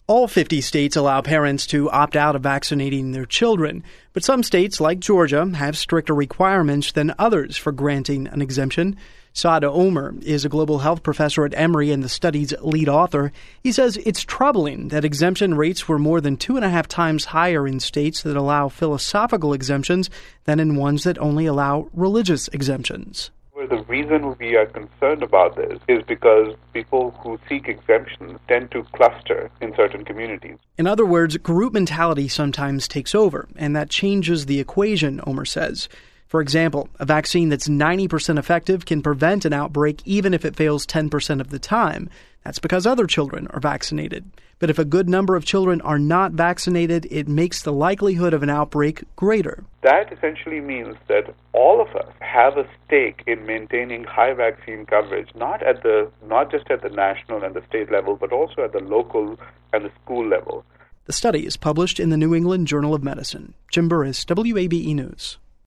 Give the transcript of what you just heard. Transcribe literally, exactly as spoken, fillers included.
All fifty states allow parents to opt out of vaccinating their children, but some states, like Georgia, have stricter requirements than others for granting an exemption. Saad Omer is a global health professor at Emory and the study's lead author. He says it's troubling that exemption rates were more than two and a half times higher in states that allow philosophical exemptions than in ones that only allow religious exemptions. The reason we are concerned about this is because people who seek exemptions tend to cluster in certain communities. In other words, group mentality sometimes takes over, and that changes the equation, Omer says. For example, a vaccine that's ninety percent effective can prevent an outbreak even if it fails ten percent of the time. That's because other children are vaccinated. But if a good number of children are not vaccinated, it makes the likelihood of an outbreak greater. That essentially means that all of us have a stake in maintaining high vaccine coverage, not at the not just at the national and the state level, but also at the local and the school level. The study is published in the New England Journal of Medicine. Jim Burris, W A B E News.